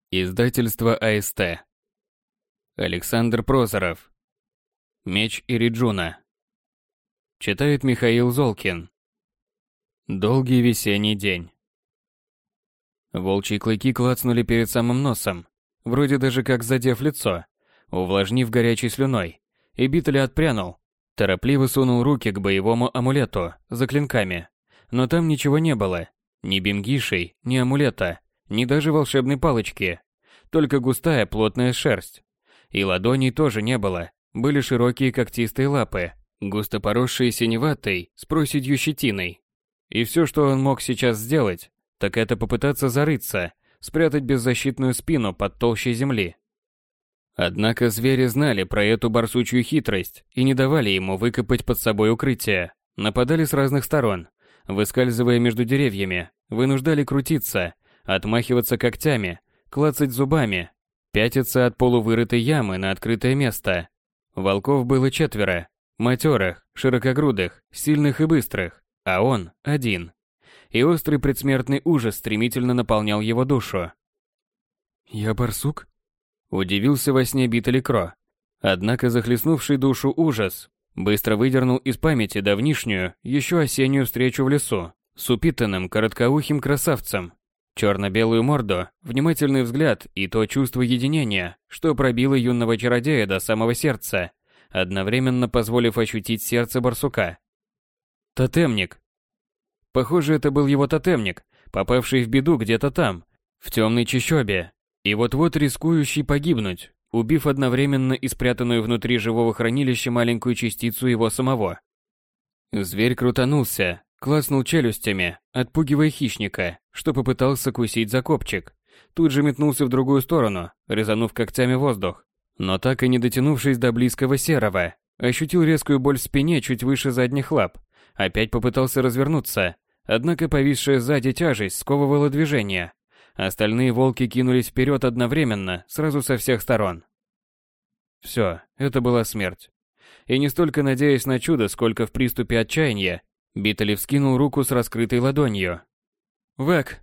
Издательство АСТ. Александр Прозоров. Меч Ириджуна. Читает Михаил Золкин. Долгий весенний день. Волчьи клыки клацнули перед самым носом, вроде даже как задев лицо, увлажнив горячей слюной, и Биттель отпрянул, торопливо сунул руки к боевому амулету за клинками, но там ничего не было, ни бингишей, ни амулета, ни даже волшебной палочки, только густая плотная шерсть. И ладоней тоже не было, были широкие когтистые лапы, густо поросшие синеватой с проседью щетиной. И все, что он мог сейчас сделать, так это попытаться зарыться, спрятать беззащитную спину под толщей земли. Однако звери знали про эту барсучью хитрость и не давали ему выкопать под собой укрытие, нападали с разных сторон, выскальзывая между деревьями, вынуждали крутиться, отмахиваться когтями, клацать зубами, пятиться от полувырытой ямы на открытое место. Волков было 4, матерых, широкогрудых, сильных и быстрых, а он один. И острый предсмертный ужас стремительно наполнял его душу. «Я барсук?» – удивился во сне Биттель Кро. Однако захлестнувший душу ужас быстро выдернул из памяти давнишнюю, еще осеннюю встречу в лесу с упитанным короткоухим красавцем. Черно-белую морду, внимательный взгляд и то чувство единения, что пробило юного чародея до самого сердца, одновременно позволив ощутить сердце барсука. Тотемник. Похоже, это был его тотемник, попавший в беду где-то там, в темной чащобе, и вот-вот рискующий погибнуть, убив одновременно и спрятанную внутри живого хранилища маленькую частицу его самого. Зверь крутанулся, клацнул челюстями, отпугивая хищника, что попытался кусить за копчик. Тут же метнулся в другую сторону, резанув когтями воздух. Но так и не дотянувшись до близкого серого, ощутил резкую боль в спине чуть выше задних лап. Опять попытался развернуться, однако повисшая сзади тяжесть сковывала движение. Остальные волки кинулись вперед одновременно, сразу со всех сторон. Все, это была смерть. И не столько надеясь на чудо, сколько в приступе отчаяния, Биттель вскинул руку с раскрытой ладонью. «Вэк!»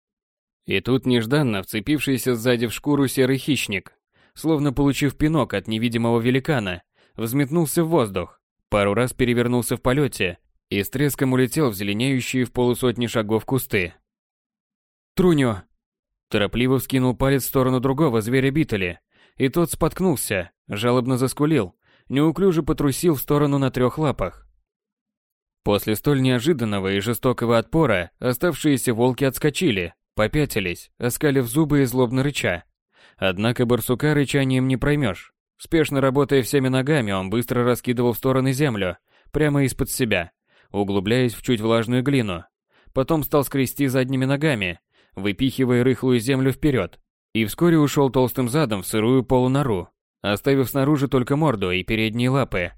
И тут нежданно вцепившийся сзади в шкуру серый хищник, словно получив пинок от невидимого великана, взметнулся в воздух, пару раз перевернулся в полете и с треском улетел в зеленеющие в полусотни шагов кусты. «Труньо!» Торопливо вскинул палец в сторону другого зверя Биттеля, и тот споткнулся, жалобно заскулил, неуклюже потрусил в сторону на 3 лапах. После столь неожиданного и жестокого отпора оставшиеся волки отскочили, попятились, оскалив зубы и злобно рыча. Однако барсука рычанием не проймешь. Спешно работая всеми ногами, он быстро раскидывал в стороны землю, прямо из-под себя, углубляясь в чуть влажную глину. Потом стал скрести задними ногами, выпихивая рыхлую землю вперед, и вскоре ушел толстым задом в сырую полунору, оставив снаружи только морду и передние лапы.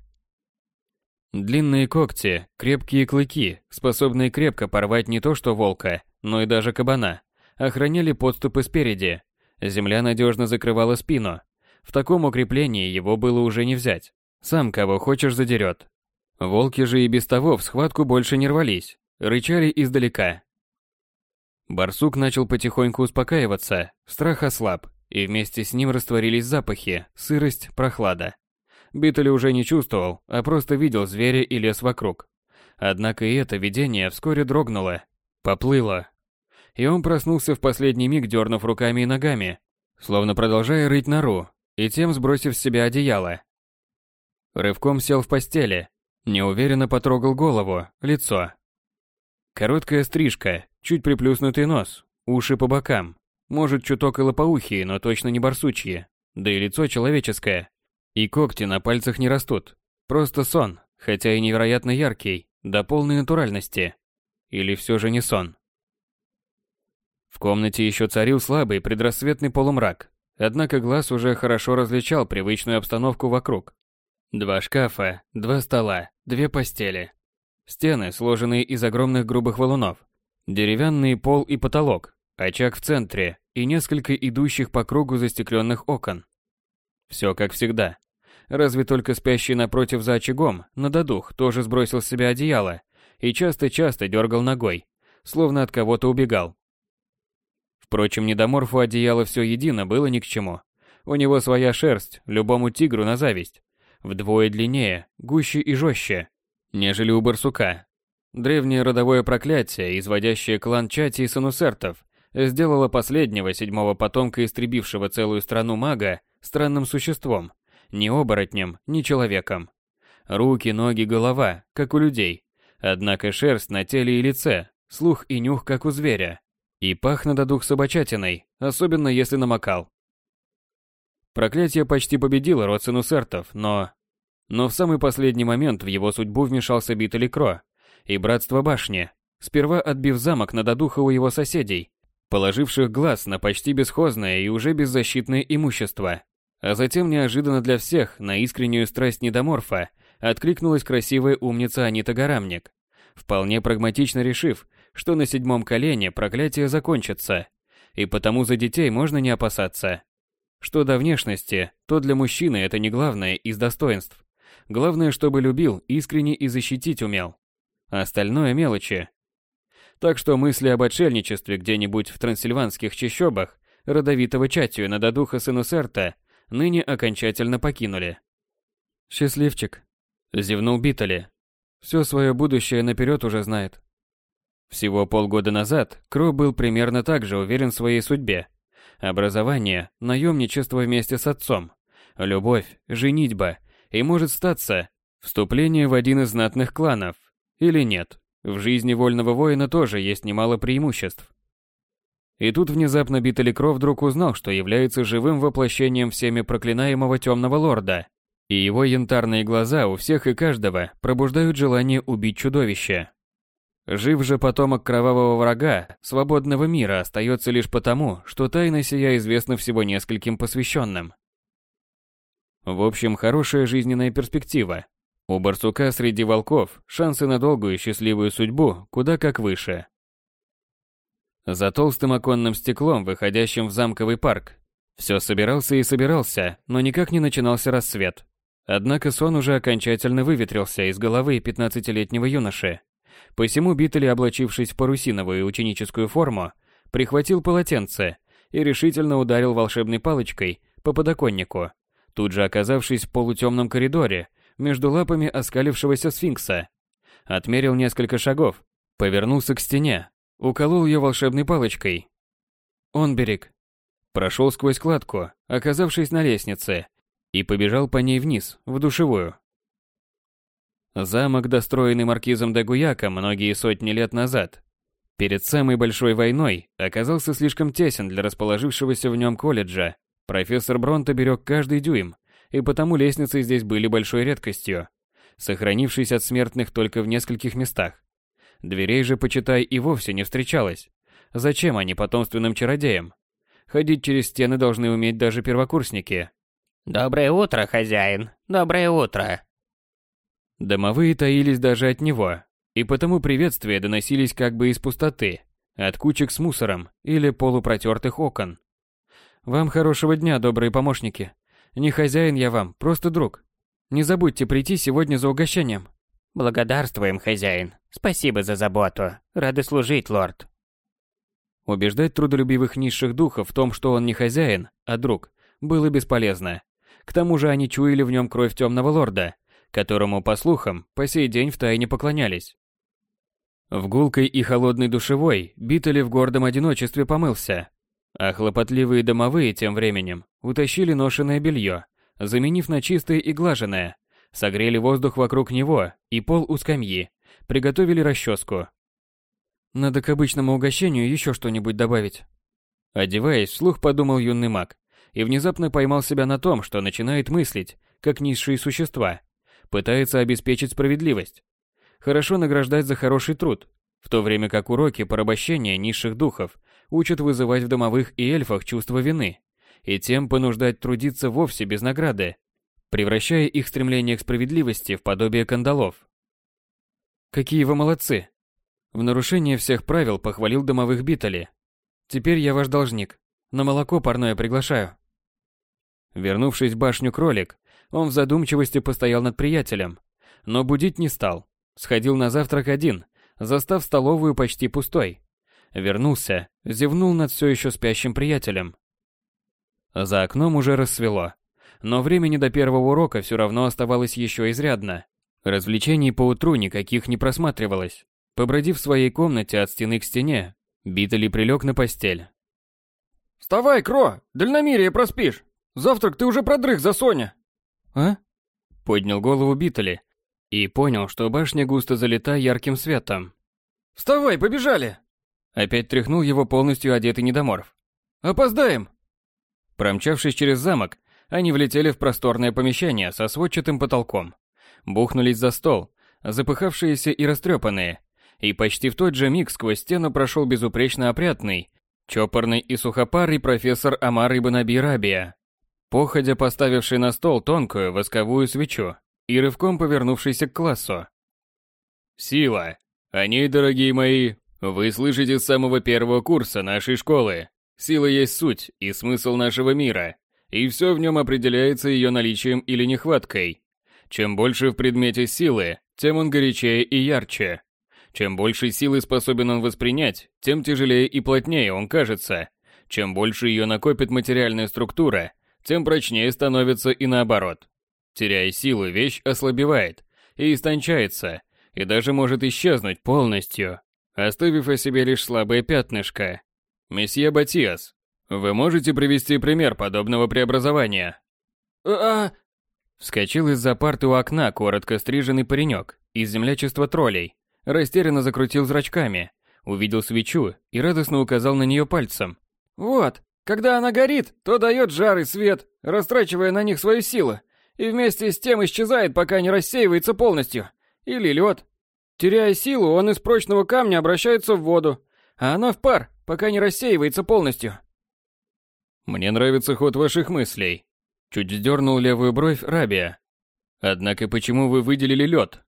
Длинные когти, крепкие клыки, способные крепко порвать не то что волка, но и даже кабана, охраняли подступы спереди. Земля надежно закрывала спину. В таком укреплении его было уже не взять. Сам кого хочешь задерет. Волки же и без того в схватку больше не рвались, рычали издалека. Барсук начал потихоньку успокаиваться, страх ослаб, и вместе с ним растворились запахи, сырость, прохлада. Биттель уже не чувствовал, а просто видел зверя и лес вокруг. Однако и это видение вскоре дрогнуло, поплыло. И он проснулся в последний миг, дернув руками и ногами, словно продолжая рыть нору, и тем сбросив с себя одеяло. Рывком сел в постели, неуверенно потрогал голову, лицо. Короткая стрижка, чуть приплюснутый нос, уши по бокам, может чуток и лопоухие, но точно не барсучьи, да и лицо человеческое. И когти на пальцах не растут. Просто сон, хотя и невероятно яркий, до полной натуральности. Или все же не сон. В комнате еще царил слабый предрассветный полумрак, однако глаз уже хорошо различал привычную обстановку вокруг. 2 шкафа, 2 стола, 2 постели. Стены, сложенные из огромных грубых валунов. Деревянный пол и потолок, очаг в центре и несколько идущих по кругу застекленных окон. Все как всегда. Разве только спящий напротив за очагом, на додух, тоже сбросил с себя одеяло и часто-часто дергал ногой, словно от кого-то убегал. Впрочем, недоморфу одеяло все едино было ни к чему. У него своя шерсть, любому тигру на зависть. Вдвое длиннее, гуще и жестче, нежели у барсука. Древнее родовое проклятие, изводящее клан Чати и Санусертов, сделало последнего седьмого потомка истребившего целую страну мага странным существом, ни оборотнем, ни человеком. Руки, ноги, голова, как у людей. Однако шерсть на теле и лице, слух и нюх, как у зверя. И пах на додух собачатиной, особенно если намокал. Проклятие почти победило род Санусертов, но в самый последний момент в его судьбу вмешался Битали Кро и Братство Башни, сперва отбив замок на додуха у его соседей, положивших глаз на почти бесхозное и уже беззащитное имущество. А затем неожиданно для всех на искреннюю страсть недоморфа откликнулась красивая умница Анита Гарамник, вполне прагматично решив, что на седьмом колене проклятие закончится, и потому за детей можно не опасаться. Что до внешности, то для мужчины это не главное из достоинств. Главное, чтобы любил, искренне и защитить умел. А остальное мелочи. Так что мысли об отшельничестве где-нибудь в трансильванских чащобах родовитого Чатию на додуха Санусерта ныне окончательно покинули. «Счастливчик», — зевнул Битали. «Все свое будущее наперед уже знает». Всего полгода назад Кро был примерно так же уверен в своей судьбе. Образование, наемничество вместе с отцом, любовь, женитьба и, может статься, вступление в один из знатных кланов. Или нет, в жизни вольного воина тоже есть немало преимуществ. И тут внезапно Битали Кро вдруг узнал, что является живым воплощением всеми проклинаемого темного лорда, и его янтарные глаза у всех и каждого пробуждают желание убить чудовище. Жив же потомок кровавого врага свободного мира остается лишь потому, что тайна сия известна всего нескольким посвященным. В общем, хорошая жизненная перспектива. У барсука среди волков шансы на долгую и счастливую судьбу куда как выше. За толстым оконным стеклом, выходящим в замковый парк, все собирался и собирался, но никак не начинался рассвет. Однако сон уже окончательно выветрился из головы 15-летнего юноши. Посему Битали, облачившись в парусиновую ученическую форму, прихватил полотенце и решительно ударил волшебной палочкой по подоконнику, тут же оказавшись в полутемном коридоре между лапами оскалившегося сфинкса. Отмерил несколько шагов, повернулся к стене, уколол ее волшебной палочкой. Он берег. Прошел сквозь кладку, оказавшись на лестнице, и побежал по ней вниз, в душевую. Замок, достроенный маркизом де Гуяка многие сотни лет назад, перед самой большой войной, оказался слишком тесен для расположившегося в нем колледжа. Профессор Бронте берег каждый дюйм, и потому лестницы здесь были большой редкостью, сохранившись от смертных только в нескольких местах. Дверей же, почитай, и вовсе не встречалось. Зачем они потомственным чародеям? Ходить через стены должны уметь даже первокурсники. «Доброе утро, хозяин! Доброе утро!» Домовые таились даже от него, и потому приветствия доносились как бы из пустоты, от кучек с мусором или полупротертых окон. «Вам хорошего дня, добрые помощники. Не хозяин я вам, просто друг. Не забудьте прийти сегодня за угощением». «Благодарствуем, хозяин. Спасибо за заботу. Рады служить, лорд». Убеждать трудолюбивых низших духов в том, что он не хозяин, а друг, было бесполезно. К тому же они чуяли в нем кровь темного лорда, которому, по слухам, по сей день втайне поклонялись. В гулкой и холодной душевой Битали в гордом одиночестве помылся, а хлопотливые домовые тем временем утащили ношеное белье, заменив на чистое и глаженное, согрели воздух вокруг него и пол у скамьи, приготовили расческу. «Надо к обычному угощению еще что-нибудь добавить». Одеваясь, вслух подумал юный маг, и внезапно поймал себя на том, что начинает мыслить, как низшие существа, пытается обеспечить справедливость. Хорошо награждать за хороший труд, в то время как уроки порабощения низших духов учат вызывать в домовых и эльфах чувство вины, и тем понуждать трудиться вовсе без награды, превращая их стремление к справедливости в подобие кандалов. «Какие вы молодцы!» В нарушение всех правил похвалил домовых Битали. «Теперь я ваш должник. На молоко парное приглашаю». Вернувшись в башню кролик, он в задумчивости постоял над приятелем, но будить не стал. Сходил на завтрак один, застав столовую почти пустой. Вернулся, зевнул над все еще спящим приятелем. За окном уже рассвело, но времени до первого урока все равно оставалось еще изрядно. Развлечений поутру никаких не просматривалось. Побродив в своей комнате от стены к стене, Биттели прилег на постель. «Вставай, Кро! Дальномерие проспишь! Завтрак ты уже продрых за Соня!» «А?» Поднял голову Биттели и понял, что башня густо залита ярким светом. «Вставай, побежали!» Опять тряхнул его полностью одетый недоморф. «Опоздаем!» Промчавшись через замок, они влетели в просторное помещение со сводчатым потолком. Бухнулись за стол, запыхавшиеся и растрепанные, и почти в тот же миг сквозь стену прошел безупречно опрятный, чопорный и сухопарый профессор Амар ибн Аби Рабия, походя поставивший на стол тонкую восковую свечу и рывком повернувшийся к классу. «Сила! О ней, дорогие мои, вы слышите с самого первого курса нашей школы. Сила есть суть и смысл нашего мира, и все в нем определяется ее наличием или нехваткой. Чем больше в предмете силы, тем он горячее и ярче. Чем больше силы способен он воспринять, тем тяжелее и плотнее он кажется. Чем больше ее накопит материальная структура, тем прочнее становится и наоборот. Теряя силу, вещь ослабевает и истончается, и даже может исчезнуть полностью, оставив о себе лишь слабое пятнышко. Месье Батиас, вы можете привести пример подобного преобразования?» Вскочил из-за парты у окна коротко стриженный паренек из землячества троллей, растерянно закрутил зрачками, увидел свечу и радостно указал на нее пальцем. «Вот, когда она горит, то дает жар и свет, растрачивая на них свою силу, и вместе с тем исчезает, пока не рассеивается полностью. Или лед. Теряя силу, он из прочного камня обращается в воду, а она в пар, пока не рассеивается полностью». «Мне нравится ход ваших мыслей», — чуть сдернул левую бровь Рабия. «Однако почему вы выделили лед?»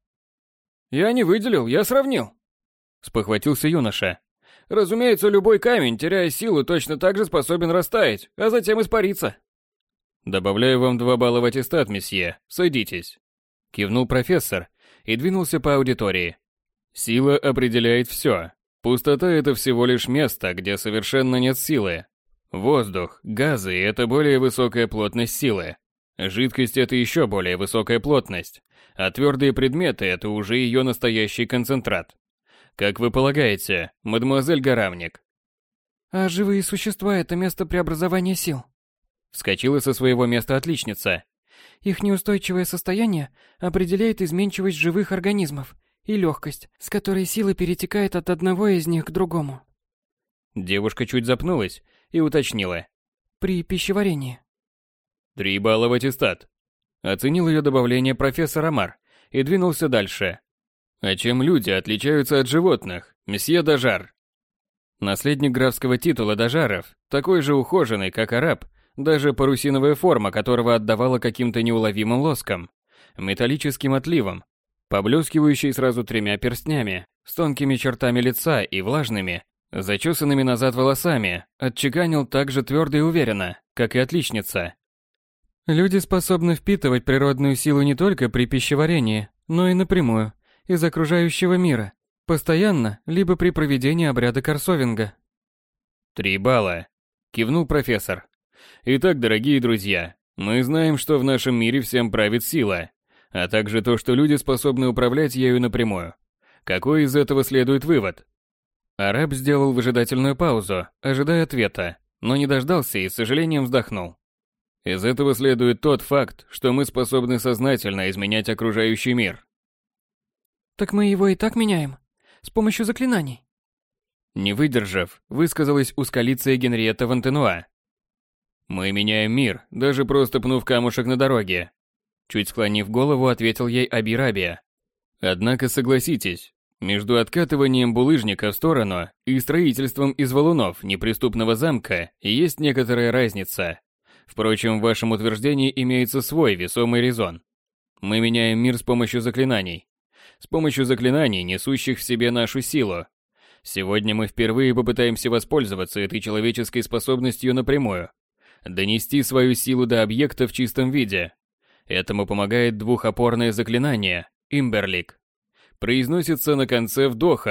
«Я не выделил, я сравнил», — спохватился юноша. «Разумеется, любой камень, теряя силу, точно так же способен растаять, а затем испариться». «Добавляю вам 2 балла в аттестат, месье. Садитесь», — кивнул профессор и двинулся по аудитории. «Сила определяет все. Пустота — это всего лишь место, где совершенно нет силы. Воздух, газы — это более высокая плотность силы. Жидкость — это еще более высокая плотность, а твердые предметы — это уже ее настоящий концентрат. Как вы полагаете, мадемуазель Горамник?» «А живые существа — это место преобразования сил?» Вскочила со своего места отличница. «Их неустойчивое состояние определяет изменчивость живых организмов и легкость, с которой сила перетекает от одного из них к другому». Девушка чуть запнулась и уточнила. «При пищеварении». 3 балла в аттестат. Оценил ее добавление профессор Амар и двинулся дальше. А чем люди отличаются от животных, месье Дажар? Наследник графского титула Дажаров, такой же ухоженный, как араб, даже парусиновая форма которого отдавала каким-то неуловимым лоском, металлическим отливом, поблескивающий сразу 3 перстнями, с тонкими чертами лица и влажными, зачесанными назад волосами, отчеканил так же твердо и уверенно, как и отличница. «Люди способны впитывать природную силу не только при пищеварении, но и напрямую, из окружающего мира, постоянно, либо при проведении обряда корсовинга». 3 балла, кивнул профессор. Итак, дорогие друзья, мы знаем, что в нашем мире всем правит сила, а также то, что люди способны управлять ею напрямую. Какой из этого следует вывод? Араб сделал выжидательную паузу, ожидая ответа, но не дождался и с сожалением вздохнул. Из этого следует тот факт, что мы способны сознательно изменять окружающий мир. «Так мы его и так меняем? С помощью заклинаний?» Не выдержав, высказалась узколицая Генриетта Вантенуа. «Мы меняем мир, даже просто пнув камушек на дороге», чуть склонив голову, ответил ей Аби Рабия. «Однако согласитесь, между откатыванием булыжника в сторону и строительством из валунов неприступного замка есть некоторая разница. Впрочем, в вашем утверждении имеется свой весомый резон. Мы меняем мир с помощью заклинаний. С помощью заклинаний, несущих в себе нашу силу. Сегодня мы впервые попытаемся воспользоваться этой человеческой способностью напрямую. Донести свою силу до объекта в чистом виде. Этому помогает двухопорное заклинание «Имберлик». Произносится на конце вдоха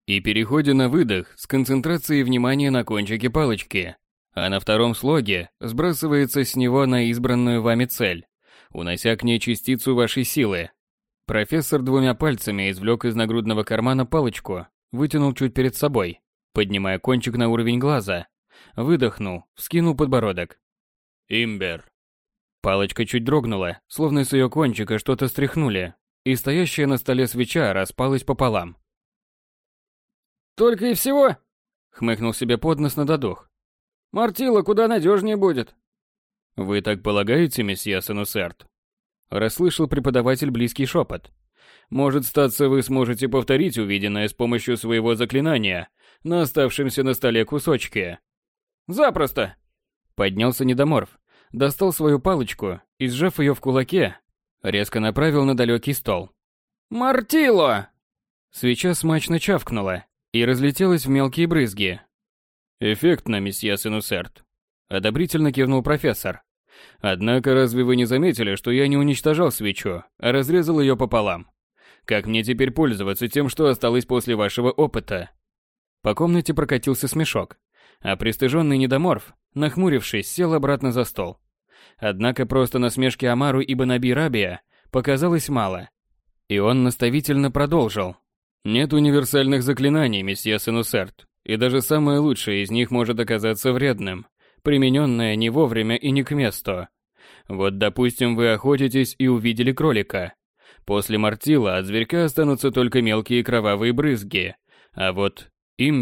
И переходе на выдох с концентрацией внимания на кончике палочки, а на втором слоге сбрасывается с него на избранную вами цель, унося к ней частицу вашей силы. Профессор двумя пальцами извлек из нагрудного кармана палочку, вытянул чуть перед собой, поднимая кончик на уровень глаза, выдохнул, вскинул подбородок. Имбер. Палочка чуть дрогнула, словно с ее кончика что-то стряхнули, и стоящая на столе свеча распалась пополам. «Только и всего?» — хмыкнул себе под нос на додух. «Мартилла куда надежнее будет». «Вы так полагаете, месье Сенусерт?» — расслышал преподаватель близкий шепот. «Может, статься, вы сможете повторить увиденное с помощью своего заклинания на оставшемся на столе кусочке». «Запросто!» Поднялся недоморф, достал свою палочку и, сжав ее в кулаке, резко направил на далекий стол. «Мартилло!» Свеча смачно чавкнула и разлетелась в мелкие брызги. «Эффектно, месье Сенусерт», — одобрительно кивнул профессор. «Однако разве вы не заметили, что я не уничтожал свечу, а разрезал ее пополам? Как мне теперь пользоваться тем, что осталось после вашего опыта?» По комнате прокатился смешок, а пристыженный недоморф, нахмурившись, сел обратно за стол. Однако просто насмешки Амару и Банаби Рабия показалось мало, и он наставительно продолжил. «Нет универсальных заклинаний, месье Сенусерт, и даже самое лучшее из них может оказаться вредным, примененное не вовремя и не к месту. Вот, допустим, вы охотитесь и увидели кролика. После мартила от зверька останутся только мелкие кровавые брызги, а вот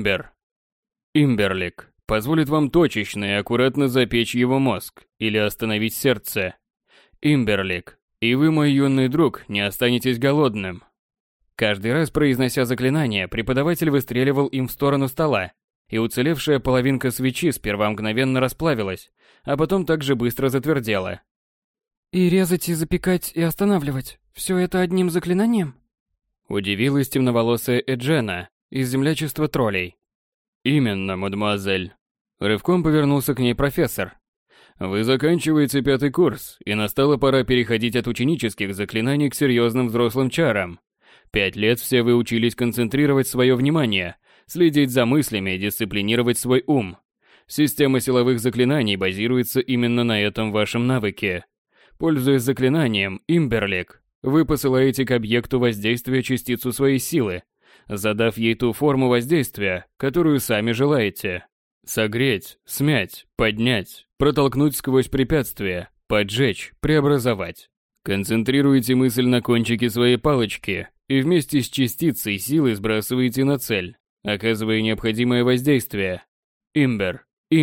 имберлик позволит вам точечно и аккуратно запечь его мозг или остановить сердце. Имберлик, и вы, мой юный друг, не останетесь голодным». Каждый раз, произнося заклинание, преподаватель выстреливал им в сторону стола, и уцелевшая половинка свечи сперва мгновенно расплавилась, а потом также быстро затвердела. «И резать, и запекать, и останавливать – все это одним заклинанием?» Удивилась темноволосая Эджена из землячества троллей. «Именно, мадемуазель». Рывком повернулся к ней профессор. «Вы заканчиваете 5-й курс, и настала пора переходить от ученических заклинаний к серьезным взрослым чарам. 5 лет все вы учились концентрировать свое внимание, следить за мыслями и дисциплинировать свой ум. Система силовых заклинаний базируется именно на этом вашем навыке. Пользуясь заклинанием «Имберлик», вы посылаете к объекту воздействия частицу своей силы, задав ей ту форму воздействия, которую сами желаете. Согреть, смять, поднять, протолкнуть сквозь препятствия, поджечь, преобразовать. Концентрируйте мысль на кончике своей палочки и вместе с частицей силы сбрасываете на цель, оказывая необходимое воздействие. Имбер.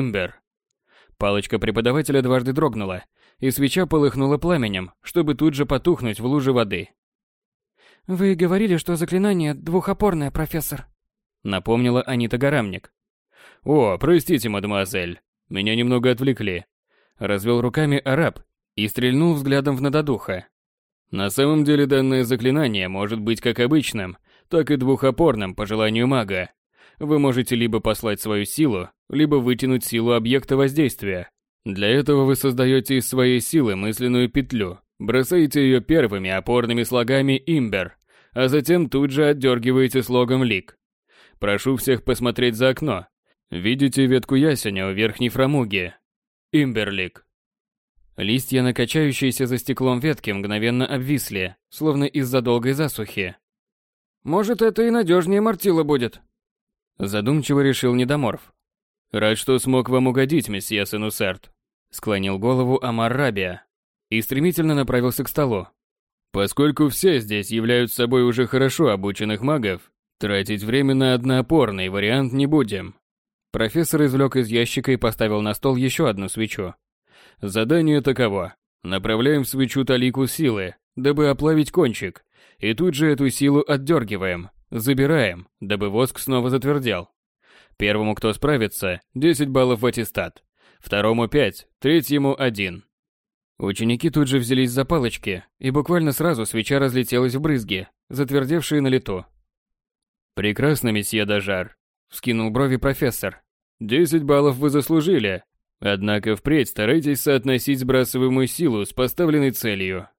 Палочка преподавателя дважды дрогнула, и свеча полыхнула пламенем, чтобы тут же потухнуть в луже воды. «Вы говорили, что заклинание двухопорное, профессор», — напомнила Анита Гарамник. «О, простите, мадемуазель, меня немного отвлекли», — развел руками араб и стрельнул взглядом в надодуха. «На самом деле данное заклинание может быть как обычным, так и двухопорным по желанию мага. Вы можете либо послать свою силу, либо вытянуть силу объекта воздействия. Для этого вы создаете из своей силы мысленную петлю, бросаете ее первыми опорными слогами «Имбер», а затем тут же отдергиваете слогом «Лик». Прошу всех посмотреть за окно. Видите ветку ясеня у верхней фрамуги? Имберлик. Листья на качающейся за стеклом ветке мгновенно обвисли, словно из-за долгой засухи. «Может, это и надежнее мартилла будет?» Задумчиво решил недоморф. «Рад, что смог вам угодить, месье Сенусерт», — склонил голову Амар Рабия и стремительно направился к столу. «Поскольку все здесь являются собой уже хорошо обученных магов, тратить время на одноопорный вариант не будем». Профессор извлек из ящика и поставил на стол еще одну свечу. Задание таково. Направляем в свечу талику силы, дабы оплавить кончик, и тут же эту силу отдергиваем, забираем, дабы воск снова затвердел. Первому, кто справится, 10 баллов в аттестат, второму 5, третьему 1. Ученики тут же взялись за палочки, и буквально сразу свеча разлетелась в брызги, затвердевшие на лету. «Прекрасно, месье Дажар», — вскинул брови профессор. 10 баллов вы заслужили. Однако впредь старайтесь соотносить сбрасываемую силу с поставленной целью.